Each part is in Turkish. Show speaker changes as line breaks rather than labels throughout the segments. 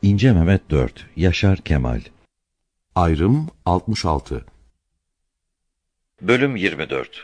İnce Mehmet 4, Yaşar Kemal.
Ayrım 66.
Bölüm 24.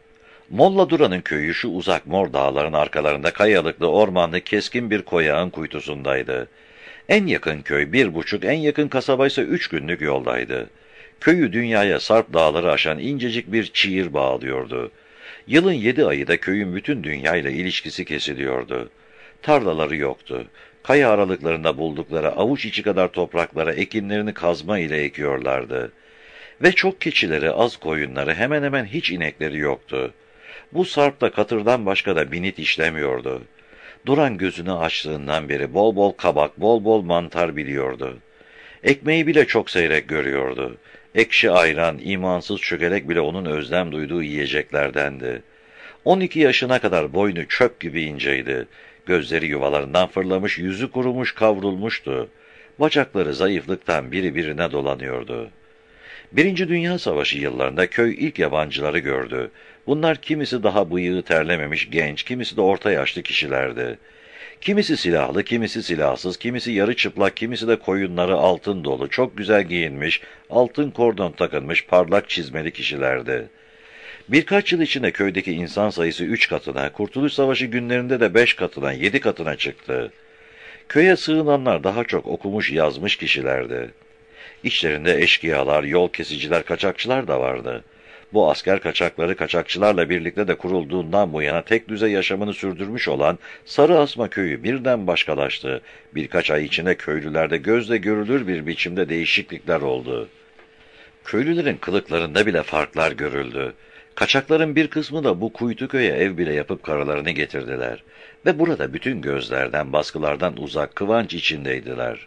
Molla Duran'ın köyü şu uzak Mor Dağların arkalarında kayalıklı, ormanlı, keskin bir koyağın kuytusundaydı. En yakın köy 1,5, en yakın kasabaysa 3 günlük yoldaydı. Köyü dünyaya Sarp Dağları aşan incecik bir çiğir bağlıyordu. Yılın 7 ayı da köyün bütün dünyayla ilişkisi kesiliyordu. Tarlaları yoktu. Kaya aralıklarında buldukları avuç içi kadar topraklara ekinlerini kazma ile ekiyorlardı. Ve çok keçileri, az koyunları, hemen hemen hiç inekleri yoktu. Bu Sarp'ta katırdan başka da binit işlemiyordu. Duran gözünü açtığından beri bol bol kabak, bol bol mantar biliyordu. Ekmeği bile çok seyrek görüyordu. Ekşi ayran, imansız çökelek bile onun özlem duyduğu yiyeceklerdendi. 12 yaşına kadar boynu çöp gibi inceydi. Gözleri yuvalarından fırlamış, yüzü kurumuş, kavrulmuştu. Bacakları zayıflıktan biri birine dolanıyordu. Birinci Dünya Savaşı yıllarında köy ilk yabancıları gördü. Bunlar kimisi daha bıyığı terlememiş genç, kimisi de orta yaşlı kişilerdi. Kimisi silahlı, kimisi silahsız, kimisi yarı çıplak, kimisi de koyunları altın dolu, çok güzel giyinmiş, altın kordon takılmış, parlak çizmeli kişilerdi. Birkaç yıl içinde köydeki insan sayısı 3 katına, Kurtuluş Savaşı günlerinde de 5 katına, 7 katına çıktı. Köye sığınanlar daha çok okumuş yazmış kişilerdi. İçlerinde eşkıyalar, yol kesiciler, kaçakçılar da vardı. Bu asker kaçakları kaçakçılarla birlikte de kurulduğundan bu yana tek düze yaşamını sürdürmüş olan Sarıasma köyü birden başkalaştı. Birkaç ay içinde köylülerde gözle görülür bir biçimde değişiklikler oldu. Köylülerin kılıklarında bile farklar görüldü. Kaçakların bir kısmı da bu kuytu köye ev bile yapıp karılarını getirdiler. Ve burada bütün gözlerden, baskılardan uzak, kıvanç içindeydiler.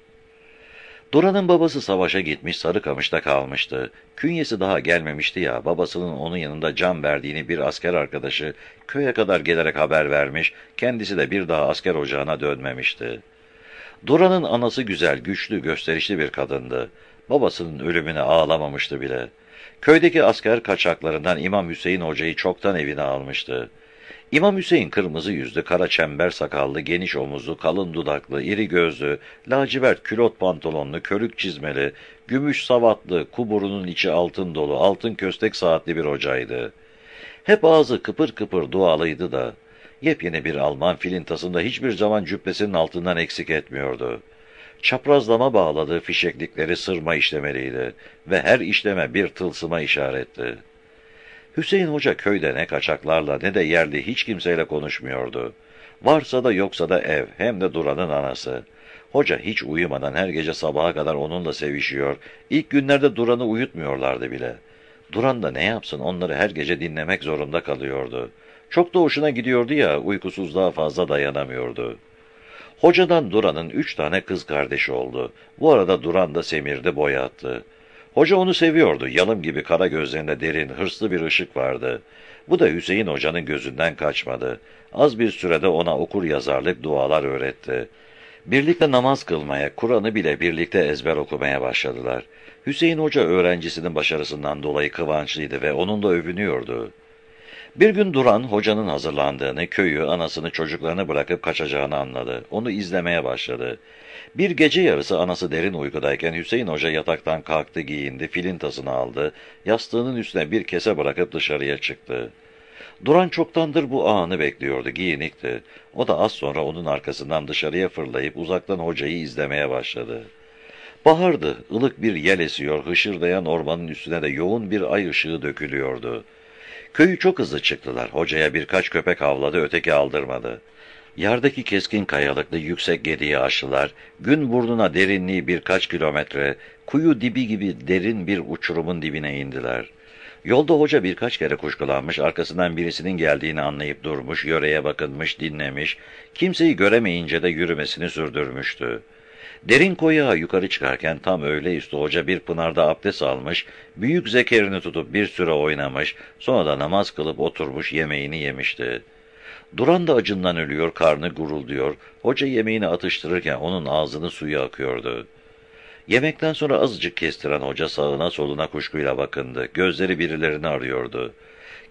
Duran'ın babası savaşa gitmiş, Sarıkamış'ta kalmıştı. Künyesi daha gelmemişti ya, babasının onun yanında can verdiğini bir asker arkadaşı köye kadar gelerek haber vermiş, kendisi de bir daha asker ocağına dönmemişti. Duran'ın anası güzel, güçlü, gösterişli bir kadındı. Babasının ölümüne ağlamamıştı bile. Köydeki asker kaçaklarından İmam Hüseyin Hoca'yı çoktan evine almıştı. İmam Hüseyin kırmızı yüzlü, kara çember sakallı, geniş omuzlu, kalın dudaklı, iri gözlü, lacivert külot pantolonlu, körük çizmeli, gümüş savatlı, kuburunun içi altın dolu, altın köstek saatli bir hocaydı. Hep ağzı kıpır kıpır dualıydı da, yepyeni bir Alman filintasında hiçbir zaman cübbesinin altından eksik etmiyordu. Çaprazlama bağladığı fişeklikleri sırma işlemeliydi ve her işleme bir tılsıma işaretti. Hüseyin Hoca köyde ne kaçaklarla ne de yerli hiç kimseyle konuşmuyordu. Varsa da yoksa da ev, hem de Duran'ın anası. Hoca hiç uyumadan her gece sabaha kadar onunla sevişiyor, ilk günlerde Duran'ı uyutmuyorlardı bile. Duran da ne yapsın, onları her gece dinlemek zorunda kalıyordu. Çok da hoşuna gidiyordu ya, uykusuzluğa fazla dayanamıyordu. Hocadan Duran'ın 3 tane kız kardeşi oldu. Bu arada Duran da semirdi, boy attı. Hoca onu seviyordu. Yalım gibi kara gözlerinde derin, hırslı bir ışık vardı. Bu da Hüseyin Hoca'nın gözünden kaçmadı. Az bir sürede ona okur yazarlık, dualar öğretti. Birlikte namaz kılmaya, Kur'an'ı bile birlikte ezber okumaya başladılar. Hüseyin Hoca öğrencisinin başarısından dolayı kıvançlıydı ve onunla övünüyordu. Bir gün Duran, hocanın hazırlandığını, köyü, anasını, çocuklarını bırakıp kaçacağını anladı. Onu izlemeye başladı. Bir gece yarısı anası derin uykudayken Hüseyin Hoca yataktan kalktı, giyindi, filintasını aldı, yastığının üstüne bir kese bırakıp dışarıya çıktı. Duran çoktandır bu anı bekliyordu, giyinikti. O da az sonra onun arkasından dışarıya fırlayıp uzaktan hocayı izlemeye başladı. Bahardı, ılık bir yel esiyor, hışırdayan ormanın üstüne de yoğun bir ay ışığı dökülüyordu. Köyü çok hızlı çıktılar. Hocaya birkaç köpek avladı, öteki aldırmadı. Yerdeki keskin kayalıklı yüksek gediği aştılar. Gün burnuna derinliği birkaç kilometre, kuyu dibi gibi derin bir uçurumun dibine indiler. Yolda hoca birkaç kere kuşkulanmış, arkasından birisinin geldiğini anlayıp durmuş, yöreye bakınmış, dinlemiş, kimseyi göremeyince de yürümesini sürdürmüştü. Derin koyağa yukarı çıkarken tam öğleüstü hoca bir pınarda abdest almış, büyük zekerini tutup bir süre oynamış, sonra da namaz kılıp oturmuş yemeğini yemişti. Duran da acından ölüyor, karnı gurulduyor, hoca yemeğini atıştırırken onun ağzının suyu akıyordu. Yemekten sonra azıcık kestiren hoca sağına soluna kuşkuyla bakındı, gözleri birilerini arıyordu.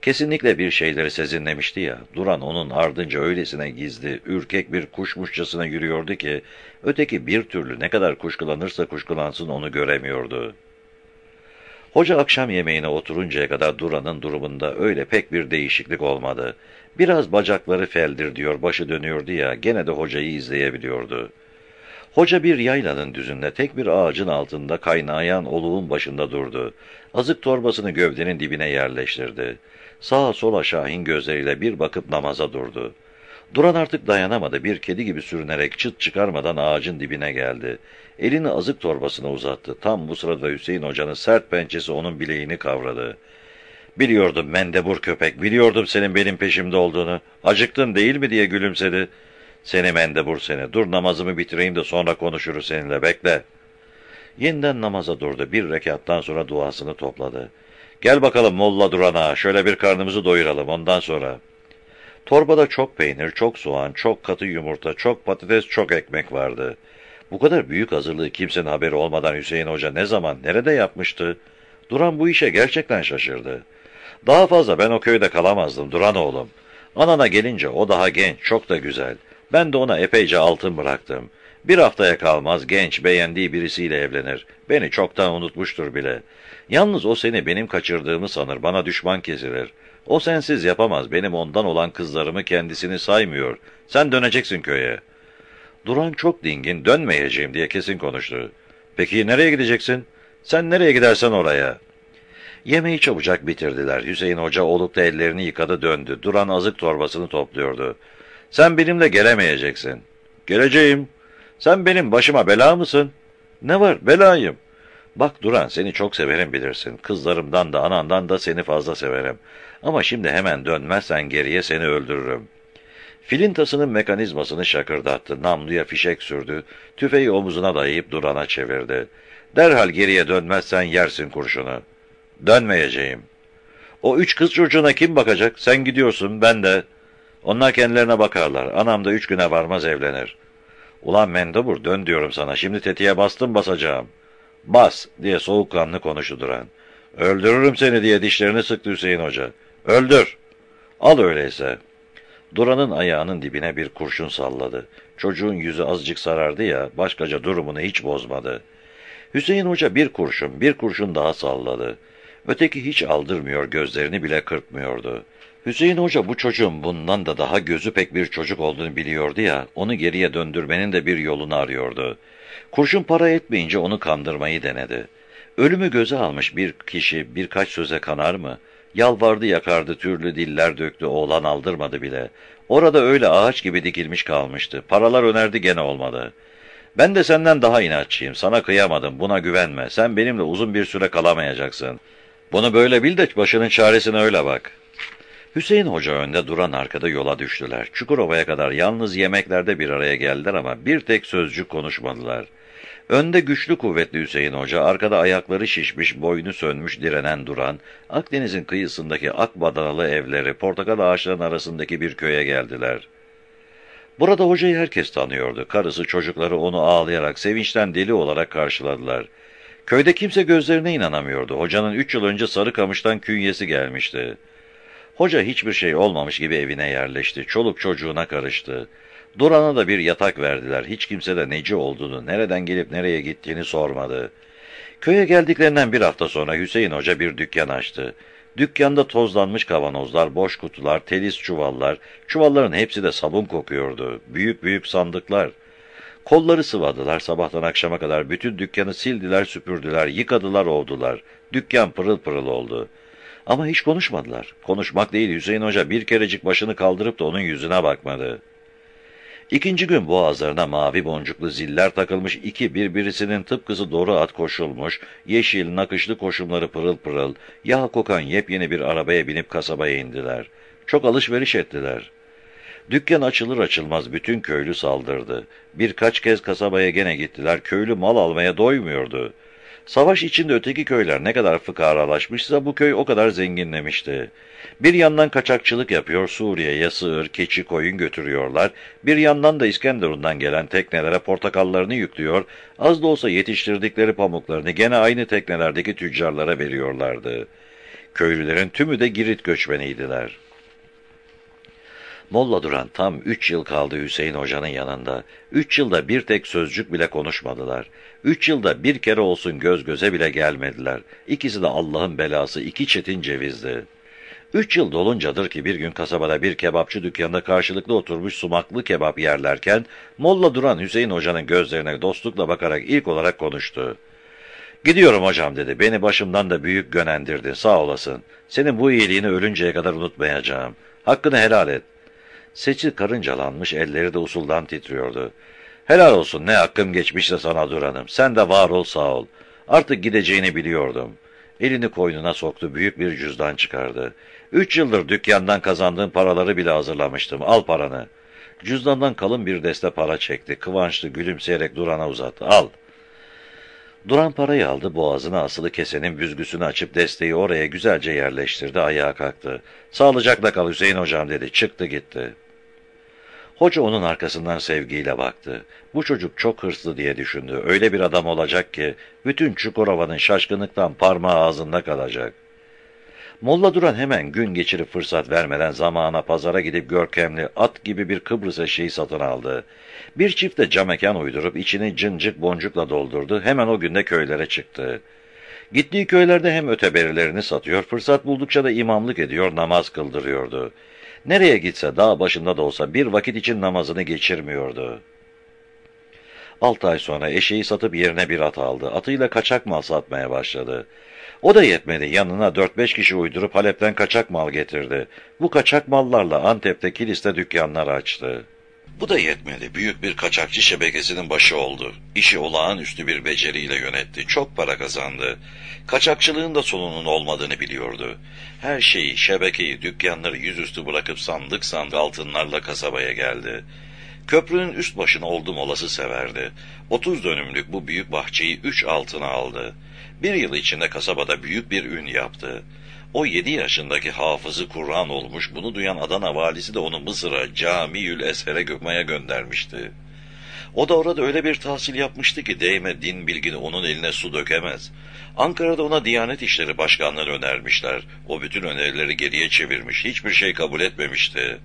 Kesinlikle bir şeyleri sezinlemişti ya, Duran onun ardınca öylesine gizli, ürkek bir kuşmuşçasına yürüyordu ki, öteki bir türlü ne kadar kuşkulanırsa kuşkulansın onu göremiyordu. Hoca akşam yemeğine oturuncaya kadar Duran'ın durumunda öyle pek bir değişiklik olmadı. Biraz bacakları feldir diyor, başı dönüyordu ya, gene de hocayı izleyebiliyordu. Hoca bir yaylanın düzünde tek bir ağacın altında kaynayan oluğun başında durdu. Azık torbasını gövdenin dibine yerleştirdi. Sağa sola şahin gözleriyle bir bakıp namaza durdu. Duran artık dayanamadı, bir kedi gibi sürünerek çıt çıkarmadan ağacın dibine geldi. Elini azık torbasına uzattı. Tam bu sırada Hüseyin Hoca'nın sert pençesi onun bileğini kavradı. "Biliyordum mendebur köpek, biliyordum senin benim peşimde olduğunu. Acıktın değil mi?" diye gülümsedi. "Seni mendebur seni, dur namazımı bitireyim de sonra konuşuruz seninle, bekle." Yeniden namaza durdu, bir rekattan sonra duasını topladı. "Gel bakalım Molla Duran ağa, şöyle bir karnımızı doyuralım ondan sonra." Torbada çok peynir, çok soğan, çok katı yumurta, çok patates, çok ekmek vardı. Bu kadar büyük hazırlığı kimsenin haberi olmadan Hüseyin Hoca ne zaman, nerede yapmıştı? Duran bu işe gerçekten şaşırdı. "Daha fazla ben o köyde kalamazdım Duran oğlum. Anana gelince o daha genç, çok da güzel. Ben de ona epeyce altın bıraktım. Bir haftaya kalmaz genç, beğendiği birisiyle evlenir. Beni çoktan unutmuştur bile. Yalnız o seni benim kaçırdığımı sanır, bana düşman kesilir. O sensiz yapamaz, benim ondan olan kızlarımı kendisini saymıyor. Sen döneceksin köye." Duran çok dingin, "Dönmeyeceğim" diye kesin konuştu. "Peki nereye gideceksin?" "Sen nereye gidersen oraya." Yemeği çabucak bitirdiler. Hüseyin Hoca olukta ellerini yıkadı döndü. Duran azık torbasını topluyordu. "Sen benimle gelemeyeceksin." "Geleceğim." "Sen benim başıma bela mısın?" "Ne var, belayım." "Bak Duran, seni çok severim bilirsin. Kızlarımdan da anandan da seni fazla severim. Ama şimdi hemen dönmezsen geriye seni öldürürüm." Filintasının mekanizmasını şakırdattı. Namluya fişek sürdü. Tüfeği omuzuna dayayıp Duran'a çevirdi. "Derhal geriye dönmezsen yersin kurşunu." "Dönmeyeceğim." "O 3 kız çocuğuna kim bakacak? Sen gidiyorsun, ben de." "Onlar kendilerine bakarlar. Anam da 3 güne varmaz evlenir." "Ulan mendebur, dön diyorum sana. Şimdi tetiğe bastım basacağım." "Bas!" diye soğukkanlı konuştu Duran. "Öldürürüm seni" diye dişlerini sıktı Hüseyin Hoca. "Öldür!" "Al öyleyse." Duran'ın ayağının dibine bir kurşun salladı. Çocuğun yüzü azıcık sarardı ya, başkaca durumunu hiç bozmadı. Hüseyin Hoca bir kurşun daha salladı. Öteki hiç aldırmıyor, gözlerini bile kırpmıyordu. Hüseyin Hoca bu çocuğun bundan da daha gözü pek bir çocuk olduğunu biliyordu ya, onu geriye döndürmenin de bir yolunu arıyordu. Kurşun para etmeyince onu kandırmayı denedi. Ölümü göze almış bir kişi birkaç söze kanar mı? Yalvardı yakardı, türlü diller döktü, oğlan aldırmadı bile. Orada öyle ağaç gibi dikilmiş kalmıştı. Paralar önerdi, gene olmadı. "Ben de senden daha inatçıyım, sana kıyamadım, buna güvenme. Sen benimle uzun bir süre kalamayacaksın. Bunu böyle bil de başının çaresine öyle bak." Hüseyin Hoca önde, Duran arkada yola düştüler. Çukurova'ya kadar yalnız yemeklerde bir araya geldiler ama bir tek sözcük konuşmadılar. Önde güçlü kuvvetli Hüseyin Hoca, arkada ayakları şişmiş, boynu sönmüş direnen Duran, Akdeniz'in kıyısındaki akbadanalı evleri, portakal ağaçlarının arasındaki bir köye geldiler. Burada hocayı herkes tanıyordu. Karısı, çocukları onu ağlayarak, sevinçten deli olarak karşıladılar. Köyde kimse gözlerine inanamıyordu. Hocanın 3 yıl önce Sarıkamış'tan künyesi gelmişti. Hoca hiçbir şey olmamış gibi evine yerleşti. Çoluk çocuğuna karıştı. Duran'a da bir yatak verdiler. Hiç kimse de neci olduğunu, nereden gelip nereye gittiğini sormadı. Köye geldiklerinden bir hafta sonra Hüseyin Hoca bir dükkan açtı. Dükkanda tozlanmış kavanozlar, boş kutular, telis çuvallar, çuvalların hepsi de sabun kokuyordu. Büyük büyük sandıklar. Kolları sıvadılar, sabahtan akşama kadar bütün dükkanı sildiler, süpürdüler, yıkadılar, ovdular. Dükkan pırıl pırıl oldu. Ama hiç konuşmadılar. Konuşmak değil, Hüseyin Hoca bir kerecik başını kaldırıp da onun yüzüne bakmadı. İkinci gün boğazlarına mavi boncuklu ziller takılmış iki birbirisinin tıpkısı doğru at koşulmuş, yeşil nakışlı koşumları pırıl pırıl, yağ kokan yepyeni bir arabaya binip kasabaya indiler. Çok alışveriş ettiler. Dükkan açılır açılmaz bütün köylü saldırdı. Birkaç kez kasabaya gene gittiler, köylü mal almaya doymuyordu. Savaş içinde öteki köyler ne kadar fıkaralaşmışsa bu köy o kadar zenginlemişti. Bir yandan kaçakçılık yapıyor, Suriye'ye sığır, keçi, koyun götürüyorlar. Bir yandan da İskenderun'dan gelen teknelere portakallarını yüklüyor, az da olsa yetiştirdikleri pamuklarını gene aynı teknelerdeki tüccarlara veriyorlardı. Köylülerin tümü de Girit göçmeniydiler. Molla Duran tam 3 yıl kaldı Hüseyin Hoca'nın yanında. 3 yılda bir tek sözcük bile konuşmadılar. 3 yılda bir kere olsun göz göze bile gelmediler. İkisi de Allah'ın belası, iki çetin cevizdi. 3 yıl doluncadır ki bir gün kasabada bir kebapçı dükkanında karşılıklı oturmuş sumaklı kebap yerlerken, Molla Duran Hüseyin Hoca'nın gözlerine dostlukla bakarak ilk olarak konuştu. "Gidiyorum hocam," dedi. "Beni başımdan da büyük gönendirdin, sağ olasın. Senin bu iyiliğini ölünceye kadar unutmayacağım. Hakkını helal et." Seçi karıncalanmış, elleri de usuldan titriyordu. "Helal olsun, ne hakkım geçmişse sana Duran'ım. Sen de var ol, sağ ol. Artık gideceğini biliyordum." Elini koynuna soktu, büyük bir cüzdan çıkardı. 3 yıldır dükkandan kazandığım paraları bile hazırlamıştım. Al paranı." Cüzdandan kalın bir deste para çekti. Kıvançlı gülümseyerek Duran'a uzattı. "Al." Duran parayı aldı, boğazına asılı kesenin büzgüsünü açıp desteği oraya güzelce yerleştirdi, ayağa kalktı. "Sağlıcakla kal Hüseyin hocam," dedi. Çıktı gitti. Hoca onun arkasından sevgiyle baktı. Bu çocuk çok hırslı diye düşündü. Öyle bir adam olacak ki bütün Çukurova'nın şaşkınlıktan parmağı ağzında kalacak. Molla Duran hemen gün geçirip fırsat vermeden zamana pazara gidip görkemli at gibi bir Kıbrıs eşeği satın aldı. Bir çift de cam mekan uydurup içini cıncık boncukla doldurdu. Hemen o günde köylere çıktı. Gittiği köylerde hem öteberilerini satıyor, fırsat buldukça da imamlık ediyor, namaz kıldırıyordu. Nereye gitse, dağ başında da olsa bir vakit için namazını geçirmiyordu. 6 ay sonra eşeği satıp yerine bir at aldı. Atıyla kaçak mal satmaya başladı. O da yetmedi. Yanına 4-5 kişi uydurup Halep'ten kaçak mal getirdi. Bu kaçak mallarla Antep'te kiliste dükkanlar açtı. Bu da yetmedi. Büyük bir kaçakçı şebekesinin başı oldu. İşi olağanüstü bir beceriyle yönetti. Çok para kazandı. Kaçakçılığın da sonunun olmadığını biliyordu. Her şeyi, şebekeyi, dükkanları yüzüstü bırakıp sandık sandık altınlarla kasabaya geldi. Köprünün üst başına oldum olası severdi. 30 dönümlük bu büyük bahçeyi 3 altına aldı. Bir yıl içinde kasabada büyük bir ün yaptı. O 7 yaşındaki hafızı Kur'an olmuş, bunu duyan Adana valisi de onu Mısır'a, Camiül Esher'e Gökmaya göndermişti. O da orada öyle bir tahsil yapmıştı ki değme din bilgini onun eline su dökemez. Ankara'da ona Diyanet İşleri Başkanlığı'nı önermişler. O bütün önerileri geriye çevirmiş, hiçbir şey kabul etmemişti.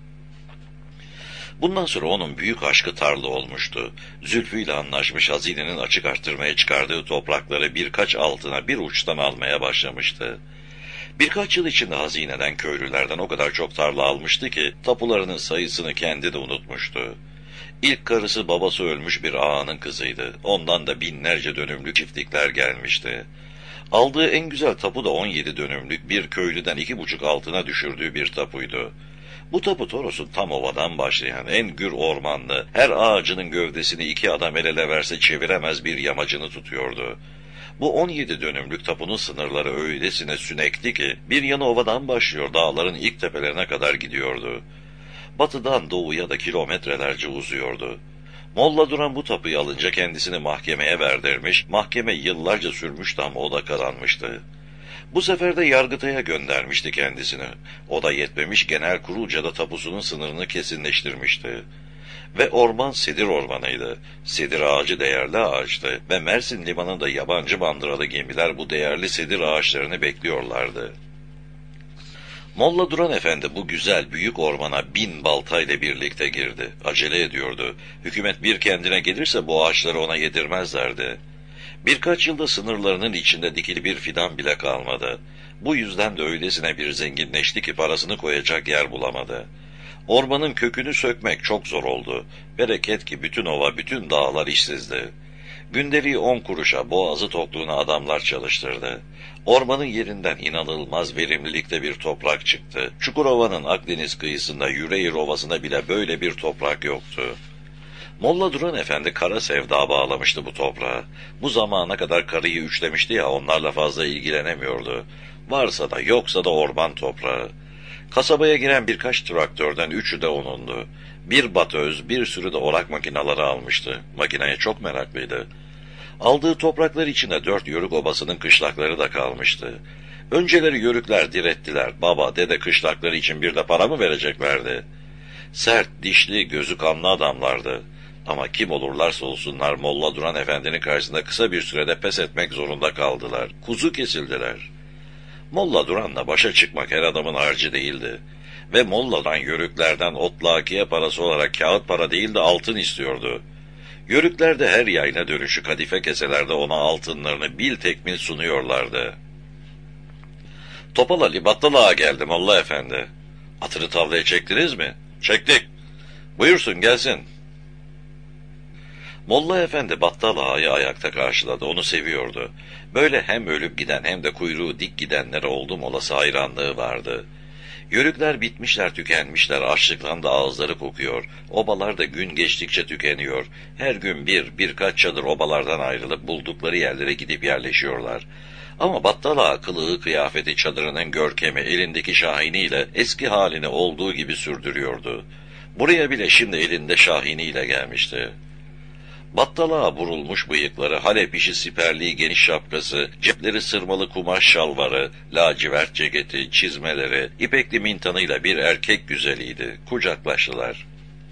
Bundan sonra onun büyük aşkı tarla olmuştu. Zülfü ile anlaşmış, hazinenin açık arttırmaya çıkardığı toprakları birkaç altına bir uçtan almaya başlamıştı. Birkaç yıl içinde hazineden, köylülerden o kadar çok tarla almıştı ki tapularının sayısını kendi de unutmuştu. İlk karısı babası ölmüş bir ağanın kızıydı. Ondan da binlerce dönümlük çiftlikler gelmişti. Aldığı en güzel tapu da 17 dönümlük bir köylüden 2,5 altına düşürdüğü bir tapuydu. Bu tapu Toros'un tam ovadan başlayan en gür ormanlı, her ağacının gövdesini 2 adam el ele verse çeviremez bir yamacını tutuyordu. Bu 17 dönümlük tapunun sınırları öylesine sünekti ki bir yanı ovadan başlıyor, dağların ilk tepelerine kadar gidiyordu. Batıdan doğuya da kilometrelerce uzuyordu. Molla Duran bu tapuyu alınca kendisini mahkemeye verdirmiş, mahkeme yıllarca sürmüştü ama o da kazanmıştı. Bu sefer de Yargıtay'a göndermişti kendisini. O da yetmemiş, Genelkurulca'da tapusunun sınırını kesinleştirmişti. Ve orman sedir ormanıydı. Sedir ağacı değerli ağaçtı ve Mersin limanında yabancı bandıralı gemiler bu değerli sedir ağaçlarını bekliyorlardı. Molla Duran Efendi bu güzel büyük ormana 1000 baltayla birlikte girdi. Acele ediyordu. Hükümet bir kendine gelirse bu ağaçları ona yedirmezlerdi. Birkaç yılda sınırlarının içinde dikili bir fidan bile kalmadı. Bu yüzden de öylesine bir zenginleşti ki parasını koyacak yer bulamadı. Ormanın kökünü sökmek çok zor oldu. Bereket ki bütün ova, bütün dağlar işsizdi. Gündeliği 10 kuruşa, boğazı tokluğuna adamlar çalıştırdı. Ormanın yerinden inanılmaz verimlilikte bir toprak çıktı. Çukurova'nın Akdeniz kıyısında, Yüreğir Ovası'nda bile böyle bir toprak yoktu. Molla Duran Efendi kara sevda bağlamıştı bu toprağa. Bu zamana kadar karıyı üçlemişti ya, onlarla fazla ilgilenemiyordu. Varsa da yoksa da orman toprağı. Kasabaya giren birkaç traktörden 3'ü de onundu. Bir batöz, bir sürü de orak makineleri almıştı. Makineye çok meraklıydı. Aldığı topraklar içinde 4 yörük obasının kışlakları da kalmıştı. Önceleri yörükler direttiler. Baba, dede kışlakları için bir de para mı vereceklerdi? Sert, dişli, gözü kanlı adamlardı. Ama kim olurlarsa olsunlar Molla Duran Efendi'nin karşısında kısa bir sürede pes etmek zorunda kaldılar. Kuzu kesildiler. Molla Duran'la başa çıkmak her adamın harcı değildi. Ve Molla'dan yörüklerden otlakiye parası olarak kağıt para değil de altın istiyordu. Yörükler de her yayına dönüşü kadife keselerde ona altınlarını bil tekmil sunuyorlardı. Topal Ali Battal Ağa geldi Molla Efendi. Atını tavlaya çektiniz mi? Çektik. Buyursun gelsin. Molla Efendi Battal Ağa'yı ayakta karşıladı, onu seviyordu. Böyle hem ölüp giden hem de kuyruğu dik gidenlere oldum olası hayranlığı vardı. Yörükler bitmişler, tükenmişler, açlıktan da ağızları kokuyor. Obalar da gün geçtikçe tükeniyor. Her gün birkaç çadır obalardan ayrılıp buldukları yerlere gidip yerleşiyorlar. Ama Battal Ağa kılığı kıyafeti çadırının görkemi elindeki şahiniyle eski halini olduğu gibi sürdürüyordu. Buraya bile şimdi elinde şahiniyle gelmişti. Battal Ağa burulmuş bıyıkları, Halep işi siperliği geniş şapkası, cepleri sırmalı kumaş şalvarı, lacivert ceketi, çizmeleri, ipekli mintanıyla bir erkek güzeliydi. Kucaklaştılar.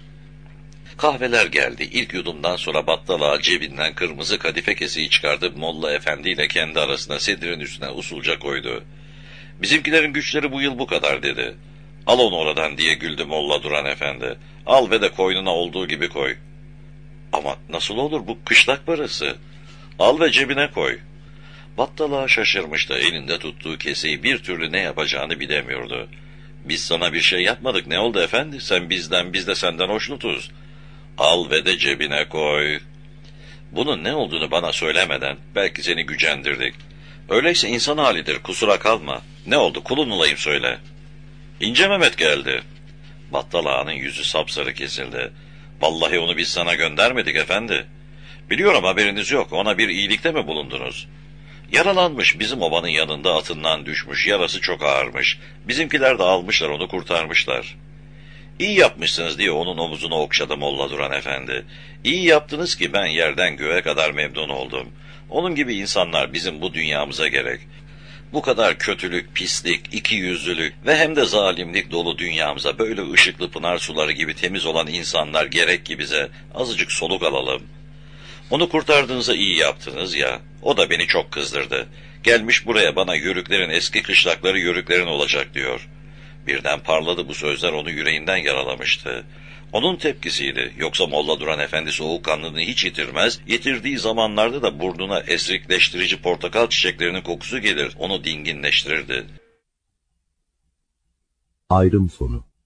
Kahveler geldi. İlk yudumdan sonra Battal Ağa cebinden kırmızı kadife keseyi çıkardı, Molla Efendi ile kendi arasına sedirin üstüne usulca koydu. Bizimkilerin güçleri bu yıl bu kadar dedi. Al onu oradan diye güldü Molla Duran Efendi. Al ve de koynuna olduğu gibi koy. Ama nasıl olur, bu kışlak parası? Al ve cebine koy. Battal Ağa şaşırmıştı, elinde tuttuğu keseyi bir türlü ne yapacağını bilemiyordu. Biz sana bir şey yapmadık, ne oldu efendi? Sen bizden, biz de senden hoşnutuz. Al ve de cebine koy. Bunun ne olduğunu bana söylemeden belki seni gücendirdik. Öyleyse insan halidir, kusura kalma. Ne oldu, kulun olayım söyle. İnce Mehmet geldi. Battal Ağa'nın yüzü sapsarı kesildi. Vallahi onu biz sana göndermedik efendi. Biliyorum haberiniz yok, ona bir iyilikte mi bulundunuz? Yaralanmış, bizim obanın yanında atından düşmüş, yarası çok ağırmış. Bizimkiler de almışlar onu, kurtarmışlar. İyi yapmışsınız diye onun omuzunu okşadı Molla Duran Efendi. İyi yaptınız ki ben yerden göğe kadar memnun oldum. Onun gibi insanlar bizim bu dünyamıza gerek. Bu kadar kötülük, pislik, ikiyüzlülük ve hem de zalimlik dolu dünyamıza böyle ışıklı pınar suları gibi temiz olan insanlar gerek ki bize azıcık soluk alalım. Onu kurtardığınıza iyi yaptınız ya, o da beni çok kızdırdı. Gelmiş buraya bana yörüklerin eski kışlakları yörüklerin olacak diyor. Birden parladı, bu sözler onu yüreğinden yaralamıştı. Onun tepkisiydi. Yoksa Molla Duran Efendi soğukkanlılığını hiç yitirmez, yitirdiği zamanlarda da burnuna esrikleştirici portakal çiçeklerinin kokusu gelir, onu dinginleştirirdi.
Ayrım sonu.